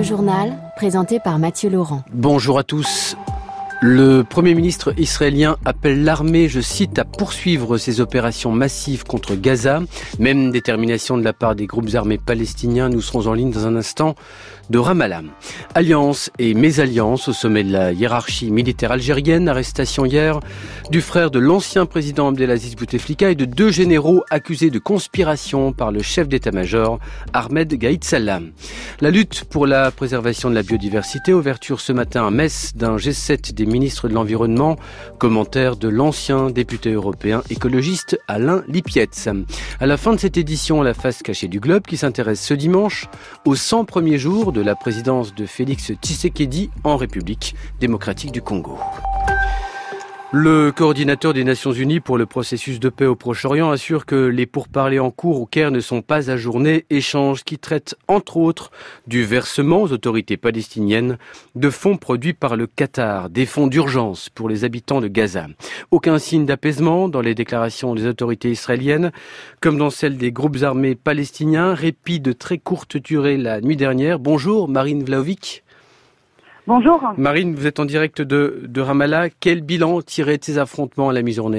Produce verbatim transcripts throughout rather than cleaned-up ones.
journal, présenté par Mathieu Laurent. Bonjour à tous. Le Premier ministre israélien appelle l'armée, je cite, à poursuivre ses opérations massives contre Gaza. Même détermination de la part des groupes armés palestiniens. Nous serons en ligne dans un instant de Ramallah. Alliance et mésalliance au sommet de la hiérarchie militaire algérienne. Arrestation hier du frère de l'ancien président Abdelaziz Bouteflika et de deux généraux accusés de conspiration par le chef d'état-major Ahmed Gaïd Salah. La lutte pour la préservation de la biodiversité. Ouverture ce matin à Metz d'un G sept des ministre de l'Environnement, commentaire de l'ancien député européen écologiste Alain Lipietz. À la fin de cette édition, la face cachée du globe qui s'intéresse ce dimanche aux cent premiers jours de la présidence de Félix Tshisekedi en République démocratique du Congo. Le coordinateur des Nations Unies pour le processus de paix au Proche-Orient assure que les pourparlers en cours au Caire ne sont pas ajournés, échanges qui traitent entre autres du versement aux autorités palestiniennes de fonds produits par le Qatar, des fonds d'urgence pour les habitants de Gaza. Aucun signe d'apaisement dans les déclarations des autorités israéliennes, comme dans celles des groupes armés palestiniens, répit de très courte durée la nuit dernière. Bonjour Marine Vlahovic. Bonjour. Marine, vous êtes en direct de, de Ramallah. Quel bilan tiré de ces affrontements à la mi-journée ?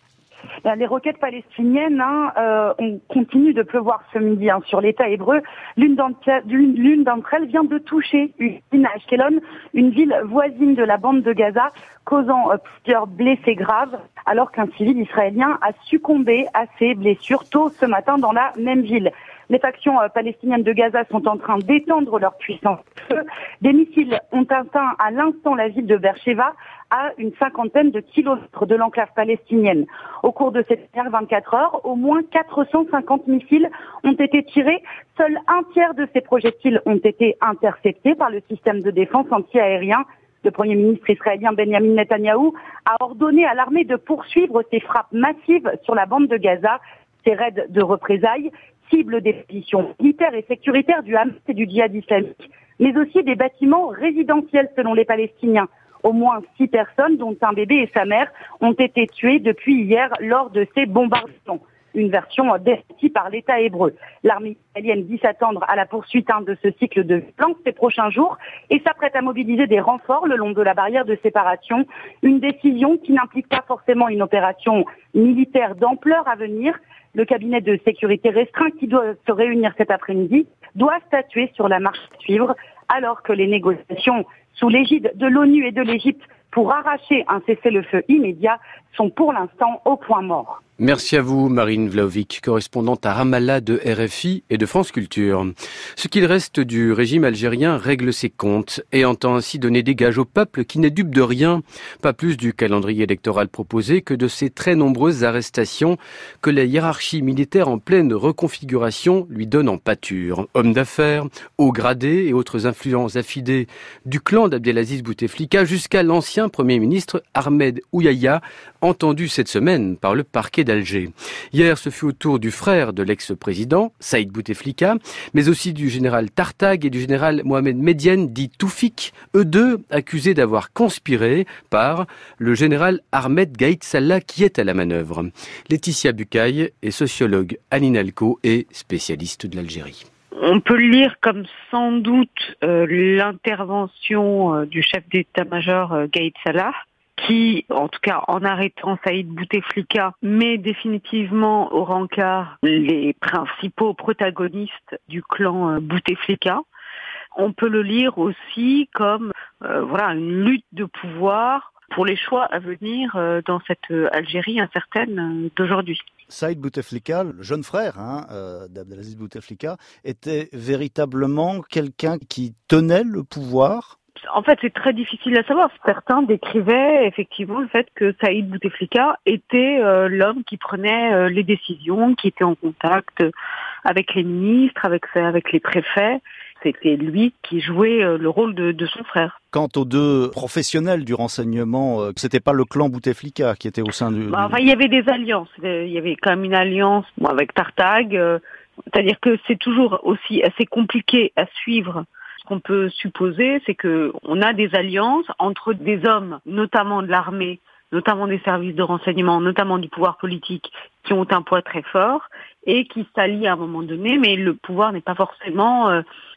Les roquettes palestiniennes, hein, euh, on continue de pleuvoir ce midi hein, sur l'État hébreu. L'une d'entre, l'une, l'une d'entre elles vient de toucher une ville à Ashkelon, une ville voisine de la bande de Gaza, causant euh, plusieurs blessés graves, alors qu'un civil israélien a succombé à ses blessures tôt ce matin dans la même ville. Les factions euh, palestiniennes de Gaza sont en train d'étendre leur puissance de feu. Des missiles ont atteint à l'instant la ville de Beersheva, à une cinquantaine de kilomètres de l'enclave palestinienne. Au cours de ces dernières vingt-quatre heures, au moins quatre cent cinquante missiles ont été tirés. Seul un tiers de ces projectiles ont été interceptés par le système de défense anti-aérien. Le Premier ministre israélien Benjamin Netanyahou a ordonné à l'armée de poursuivre ses frappes massives sur la bande de Gaza. Ces raids de représailles ciblent des positions militaires et sécuritaires du Hamas et du djihad islamique, mais aussi des bâtiments résidentiels selon les Palestiniens. Au moins six personnes, dont un bébé et sa mère, ont été tuées depuis hier lors de ces bombardements. Une version démentie par l'État hébreu. L'armée israélienne dit s'attendre à la poursuite hein, de ce cycle de violence ces prochains jours et s'apprête à mobiliser des renforts le long de la barrière de séparation. Une décision qui n'implique pas forcément une opération militaire d'ampleur à venir. Le cabinet de sécurité restreint qui doit se réunir cet après-midi doit statuer sur la marche à suivre alors que les négociations sous l'égide de l'ONU et de l'Égypte pour arracher un cessez-le-feu immédiat sont pour l'instant au point mort. Merci à vous, Marine Vlahovic, correspondante à Ramallah de R F I et de France Culture. Ce qu'il reste du régime algérien règle ses comptes et entend ainsi donner des gages au peuple qui n'est dupe de rien, pas plus du calendrier électoral proposé que de ces très nombreuses arrestations que la hiérarchie militaire en pleine reconfiguration lui donne en pâture. Hommes d'affaires, hauts gradés et autres influences affidées du clan d'Abdelaziz Bouteflika jusqu'à l'ancien Premier ministre Ahmed Ouyaya, entendu cette semaine par le parquet d'Alger. Hier, ce fut au tour du frère de l'ex-président, Saïd Bouteflika, mais aussi du général Tartag et du général Mohamed Medienne, dit Toufik, eux deux accusés d'avoir conspiré par le général Ahmed Gaïd Salah qui est à la manœuvre. Laetitia Bucaille est sociologue à l'INALCO et spécialiste de l'Algérie. On peut le lire comme sans doute euh, l'intervention euh, du chef d'état-major euh, Gaïd Salah, qui, en tout cas en arrêtant Saïd Bouteflika, met définitivement au rencard les principaux protagonistes du clan euh, Bouteflika. On peut le lire aussi comme euh, voilà une lutte de pouvoir pour les choix à venir euh, dans cette euh, Algérie incertaine euh, d'aujourd'hui. Saïd Bouteflika, le jeune frère hein, euh, d'Abdelaziz Bouteflika, était véritablement quelqu'un qui tenait le pouvoir. En fait, c'est très difficile à savoir. Certains décrivaient effectivement le fait que Saïd Bouteflika était euh, l'homme qui prenait euh, les décisions, qui était en contact avec les ministres, avec, avec les préfets. C'était lui qui jouait euh, le rôle de, de son frère. Quant aux deux professionnels du renseignement, euh, c'était pas le clan Bouteflika qui était au sein du... Bah, enfin, il y avait des alliances. Il y avait quand même une alliance bon, avec Tartag. Euh, c'est-à-dire que c'est toujours aussi assez compliqué à suivre. Ce qu'on peut supposer, c'est que on a des alliances entre des hommes, notamment de l'armée, notamment des services de renseignement, notamment du pouvoir politique, qui ont un poids très fort et qui s'allient à un moment donné, mais le pouvoir n'est pas forcément euh,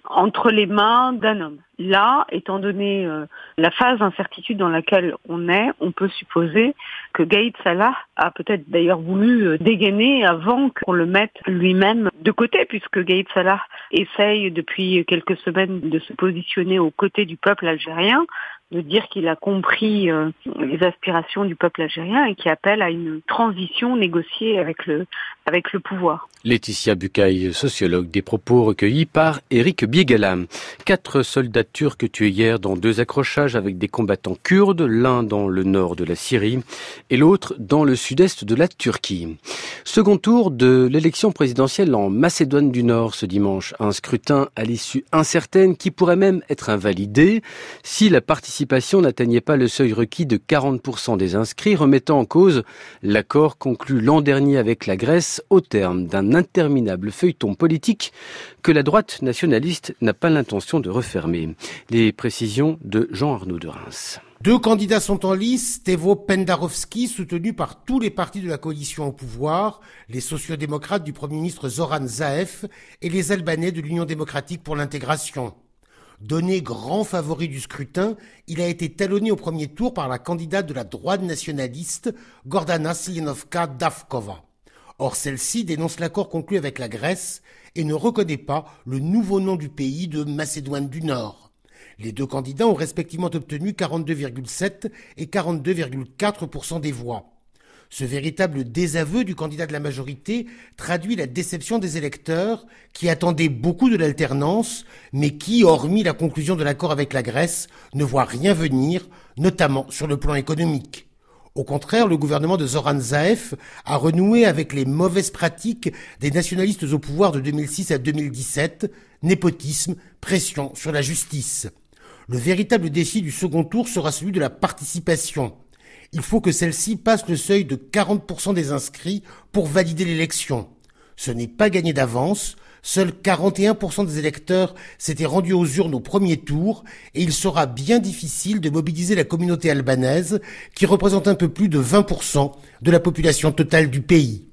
entre les mains d'un homme. Là, étant donné euh, la phase d'incertitude dans laquelle on est, on peut supposer que Gaïd Salah a peut-être d'ailleurs voulu euh, dégainer avant qu'on le mette lui-même de côté, puisque Gaïd Salah essaye depuis quelques semaines de se positionner aux côtés du peuple algérien, de dire qu'il a compris euh, les aspirations du peuple algérien et qui appelle à une transition négociée avec le, avec le pouvoir. Laetitia Bucaille, sociologue, des propos recueillis par Éric Biegala. Quatre soldats turcs tués hier dans deux accrochages avec des combattants kurdes, l'un dans le nord de la Syrie et l'autre dans le sud-est de la Turquie. Second tour de l'élection présidentielle en Macédoine du Nord ce dimanche. Un scrutin à l'issue incertaine qui pourrait même être invalidé si la participation n'atteignait pas le seuil requis de quarante pour cent des inscrits, remettant en cause l'accord conclu l'an dernier avec la Grèce au terme d'un interminable feuilleton politique que la droite nationaliste n'a pas l'intention de refermer. Les précisions de Jean-Arnaud de Reims. Deux candidats sont en lice, Stevo Pendarovski, soutenu par tous les partis de la coalition au pouvoir, les sociodémocrates du Premier ministre Zoran Zaev et les Albanais de l'Union démocratique pour l'intégration. Donné grand favori du scrutin, il a été talonné au premier tour par la candidate de la droite nationaliste, Gordana Silinovka-Davkova. Or, celle-ci dénonce l'accord conclu avec la Grèce et ne reconnaît pas le nouveau nom du pays de Macédoine du Nord. Les deux candidats ont respectivement obtenu quarante-deux virgule sept et quarante-deux virgule quatre pour cent des voix. Ce véritable désaveu du candidat de la majorité traduit la déception des électeurs qui attendaient beaucoup de l'alternance, mais qui, hormis la conclusion de l'accord avec la Grèce, ne voient rien venir, notamment sur le plan économique. Au contraire, le gouvernement de Zoran Zaev a renoué avec les mauvaises pratiques des nationalistes au pouvoir de deux mille six à deux mille dix-sept, népotisme, pression sur la justice. Le véritable défi du second tour sera celui de la participation. Il faut que celle-ci passe le seuil de quarante pour cent des inscrits pour valider l'élection. Ce n'est pas gagné d'avance. Seuls quarante et un pour cent des électeurs s'étaient rendus aux urnes au premier tour et il sera bien difficile de mobiliser la communauté albanaise qui représente un peu plus de vingt pour cent de la population totale du pays.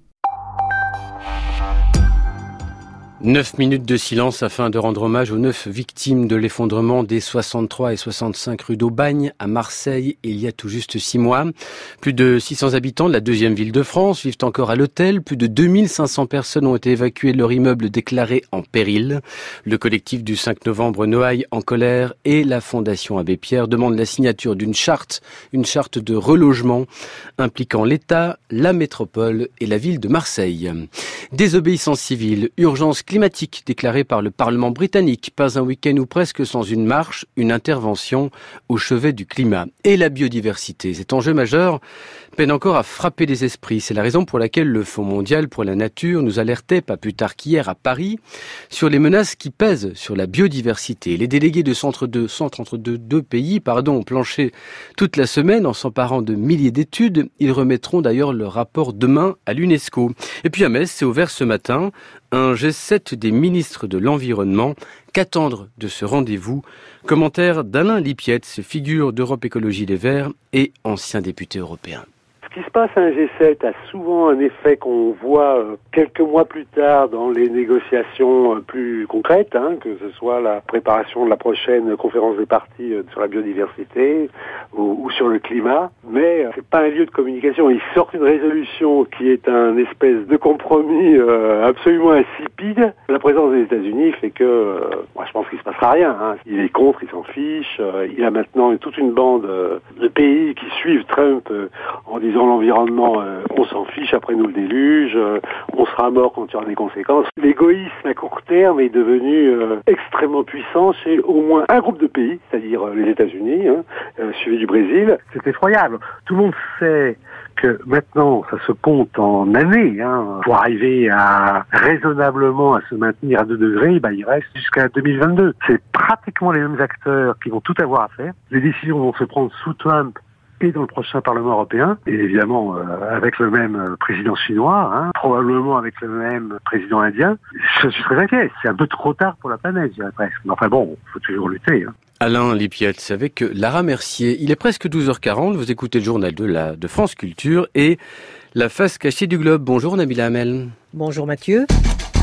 Neuf minutes de silence afin de rendre hommage aux neuf victimes de l'effondrement des soixante-trois et soixante-cinq rue d'Aubagne à Marseille il y a tout juste six mois. Plus de six cents habitants de la deuxième ville de France vivent encore à l'hôtel. Plus de deux mille cinq cents personnes ont été évacuées de leur immeuble déclaré en péril. Le collectif du cinq novembre Noailles en colère et la Fondation Abbé Pierre demandent la signature d'une charte, une charte de relogement impliquant l'État, la métropole et la ville de Marseille. Désobéissance civile, urgence climatique déclarée par le Parlement britannique. Pas un week-end ou presque sans une marche, une intervention au chevet du climat. Et la biodiversité, cet enjeu majeur, peine encore à frapper les esprits. C'est la raison pour laquelle le Fonds mondial pour la nature nous alertait, pas plus tard qu'hier à Paris, sur les menaces qui pèsent sur la biodiversité. Les délégués de centre de, centre entre deux, deux pays pardon, ont planché toute la semaine en s'emparant de milliers d'études. Ils remettront d'ailleurs leur rapport demain à l'UNESCO. Et puis à Metz, c'est ouvert ce matin un G sept des ministres de l'Environnement. Qu'attendre de ce rendez-vous? Commentaire d'Alain Lipietz, figure d'Europe Écologie Les Verts et ancien député européen. Ce qui se passe à un G sept a souvent un effet qu'on voit euh, quelques mois plus tard dans les négociations euh, plus concrètes, hein, que ce soit la préparation de la prochaine conférence des partis euh, sur la biodiversité ou, ou sur le climat. Mais euh, c'est pas un lieu de communication. Ils sortent une résolution qui est un espèce de compromis euh, absolument insipide. La présence des États-Unis fait que, euh, moi je pense qu'il se passera rien. Hein. Il est contre, il s'en fiche. Euh, il a maintenant toute une bande euh, de pays qui suivent Trump euh, en disant l'environnement, euh, on s'en fiche, après nous le déluge, euh, on sera mort quand il y aura des conséquences. L'égoïsme à court terme est devenu euh, extrêmement puissant chez au moins un groupe de pays, c'est-à-dire euh, les États-Unis, hein, euh, suivi du Brésil. C'est effroyable. Tout le monde sait que maintenant, ça se compte en années. Hein. Pour arriver à raisonnablement à se maintenir à deux degrés, bah, il reste jusqu'à deux mille vingt-deux. C'est pratiquement les mêmes acteurs qui vont tout avoir à faire. Les décisions vont se prendre sous Trump et dans le prochain Parlement européen, et évidemment euh, avec le même président chinois, hein, probablement avec le même président indien. Je suis très inquiet. C'est un peu trop tard pour la planète, je dirais presque. Mais enfin bon, il faut toujours lutter. Hein. Alain Lipietz avec Lara Mercier. Il est presque douze heures quarante, vous écoutez le journal de, la, de France Culture et la face cachée du globe. Bonjour Nabila Hamel. Bonjour Mathieu.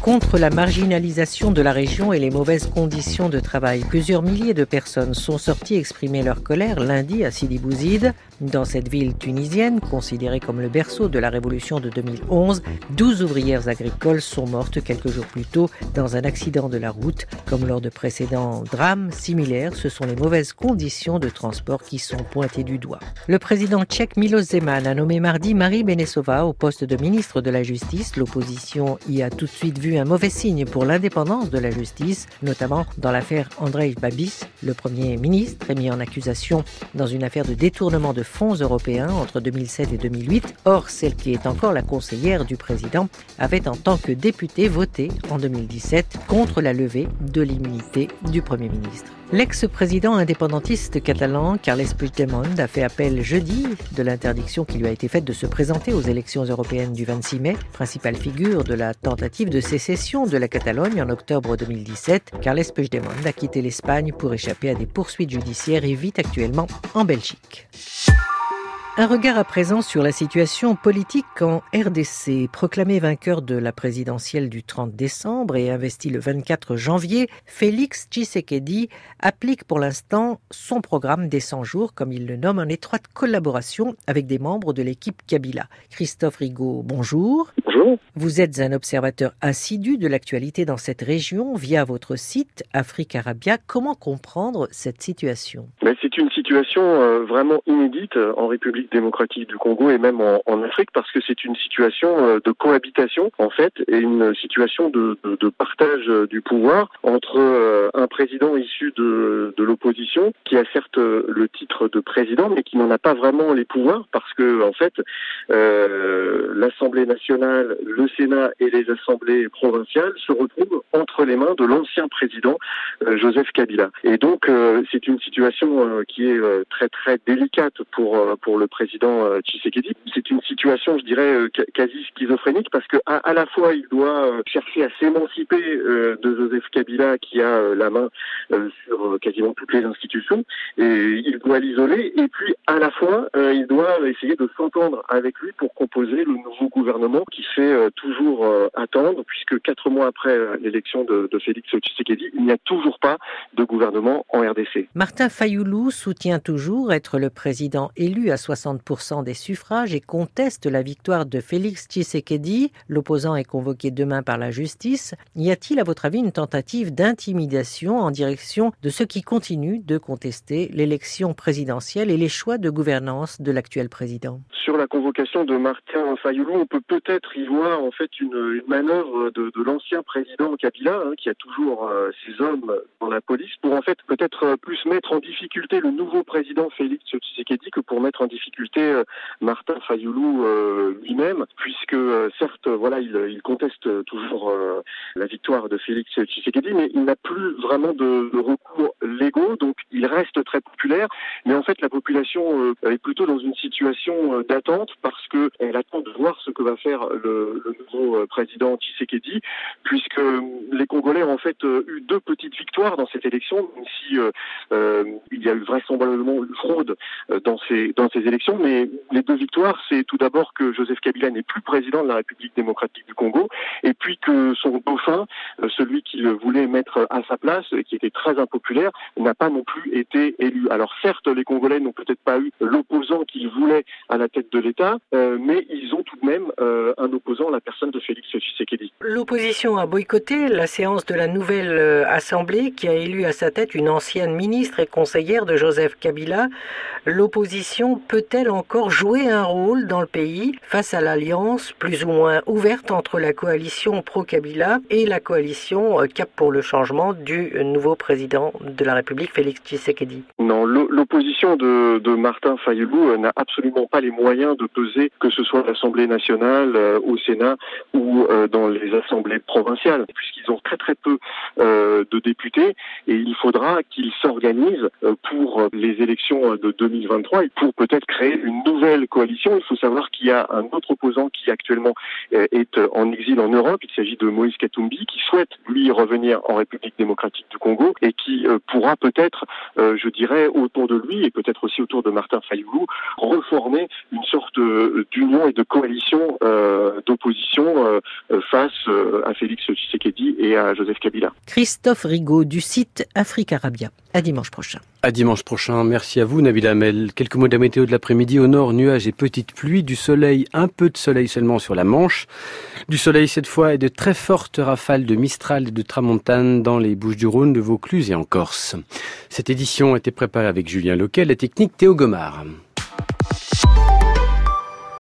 Contre la marginalisation de la région et les mauvaises conditions de travail, plusieurs milliers de personnes sont sorties exprimer leur colère lundi à Sidi Bouzid. Dans cette ville tunisienne, considérée comme le berceau de la révolution de deux mille onze, douze ouvrières agricoles sont mortes quelques jours plus tôt dans un accident de la route. Comme lors de précédents drames similaires, ce sont les mauvaises conditions de transport qui sont pointées du doigt. Le président tchèque Miloš Zeman a nommé mardi Marie Benesová au poste de ministre de la Justice. L'opposition y a tout de suite vu un mauvais signe pour l'indépendance de la justice, notamment dans l'affaire Andrej Babis. Le Premier ministre est mis en accusation dans une affaire de détournement de fonds européens entre deux mille sept et deux mille huit. Or, celle qui est encore la conseillère du président avait en tant que députée voté en deux mille dix-sept contre la levée de l'immunité du Premier ministre. L'ex-président indépendantiste catalan Carles Puigdemont a fait appel jeudi de l'interdiction qui lui a été faite de se présenter aux élections européennes du vingt-six mai, principale figure de la tentative de sécession de la Catalogne en octobre deux mille dix-sept. Carles Puigdemont a quitté l'Espagne pour échapper à des poursuites judiciaires et vit actuellement en Belgique. Un regard à présent sur la situation politique en R D C. Proclamé vainqueur de la présidentielle du trente décembre et investi le vingt-quatre janvier, Félix Tshisekedi applique pour l'instant son programme des cent jours, comme il le nomme, en étroite collaboration avec des membres de l'équipe Kabila. Christophe Rigaud, bonjour. Bonjour. Vous êtes un observateur assidu de l'actualité dans cette région via votre site Afrique Arabia. Comment comprendre cette situation ? Ben, c'est une situation euh, vraiment inédite euh, en République démocratique du Congo et même en, en Afrique, parce que c'est une situation euh, de cohabitation en fait, et une situation de, de, de partage euh, du pouvoir entre euh, un président issu de, de l'opposition qui a certes euh, le titre de président mais qui n'en a pas vraiment les pouvoirs, parce que en fait euh, l'Assemblée nationale, le Sénat et les assemblées provinciales se retrouvent entre les mains de l'ancien président euh, Joseph Kabila. Et donc euh, c'est une situation euh, qui est euh, très très délicate pour euh, pour le président euh, Tshisekedi. C'est une situation, je dirais, euh, quasi schizophrénique, parce que à, à la fois il doit euh, chercher à s'émanciper euh, de Joseph Kabila qui a euh, la main euh, sur euh, quasiment toutes les institutions, et il doit l'isoler, et puis à la fois euh, il doit essayer de s'entendre avec lui pour composer le nouveau gouvernement qui fait euh, toujours euh, attendre, puisque quatre mois après euh, l'élection de, de Félix Tshisekedi, il n'y a toujours pas de gouvernement en R D C. Martin Fayoulou soutient toujours être le président élu à soixante pour cent des suffrages et conteste la victoire de Félix Tshisekedi. L'opposant est convoqué demain par la justice. Y a-t-il, à votre avis, une tentative d'intimidation en direction de ceux qui continuent de contester l'élection présidentielle et les choix de gouvernance de l'actuel président ? Sur la convocation de Martin Fayoulou, on peut peut-être y voir en fait une, une manœuvre de, de l'ancien président Kabila, hein, qui a toujours euh, ses hommes dans la police, pour en fait peut-être euh, plus mettre en difficulté le nouveau président Félix Tshisekedi que pour mettre en difficulté euh, Martin Fayoulou euh, lui-même, puisque euh, certes, voilà, il, il conteste toujours euh, la victoire de Félix Tshisekedi, mais il n'a plus vraiment de, de recours légaux, donc il reste très populaire, mais en fait la population euh, est plutôt dans une situation euh, d'attente, parce que elle attend de voir ce que va faire le, le nouveau euh, président Tshisekedi, puisque les Congolais ont en fait euh, eu deux petites victoires dans cette élection, même si euh, euh, il y a eu vraisemblablement une fraude euh, dans ces dans ces élections, mais les deux victoires, c'est tout d'abord que Joseph Kabila n'est plus président de la République démocratique du Congo, et puis que son dauphin, euh, celui qu'il voulait mettre à sa place, et qui était très impopulaire, n'a pas non plus été élu. Alors certes, les Congolais n'ont peut-être pas eu l'opposant qu'ils voulaient à la tête de l'État, euh, mais ils ont tout de même euh, un opposant, la personne de Félix Tshisekedi. L'opposition a boycotté la séance de la nouvelle euh, Assemblée qui a élu à sa tête une ancienne ministre et conseillère de Joseph Kabila. L'opposition peut-elle encore jouer un rôle dans le pays face à l'alliance plus ou moins ouverte entre la coalition pro-Kabila et la coalition Cap pour le changement du nouveau président de la République, Félix Tshisekedi? Non, l'opposition de, de Martin Fayoulou n'a absolument pas les moyens de peser, que ce soit à l'Assemblée nationale, euh, au Sénat ou euh, dans les assemblées provinciales, puisqu'ils ont très très peu euh, de députés, et il faudra qu'ils s'organisent euh, pour les élections de deux mille vingt-trois et pour peut-être créer créer une nouvelle coalition. Il faut savoir qu'il y a un autre opposant qui actuellement est en exil en Europe. Il s'agit de Moïse Katumbi, qui souhaite, lui, revenir en République démocratique du Congo et qui euh, pourra peut-être, euh, je dirais, autour de lui et peut-être aussi autour de Martin Fayulu, reformer une sorte euh, d'union et de coalition euh, d'opposition euh, face euh, à Félix Tshisekedi et à Joseph Kabila. Christophe Rigaud du site Afrique Arabia. À dimanche prochain. À dimanche prochain. Merci à vous, Nabil Hamel. Quelques mots de la météo de l'après-midi. Au nord, nuages et petites pluies. Du soleil, un peu de soleil seulement sur la Manche. Du soleil cette fois et de très fortes rafales de Mistral et de Tramontane dans les Bouches-du-Rhône, de Vaucluse et en Corse. Cette édition a été préparée avec Julien Lequel, la technique Théo Gomard.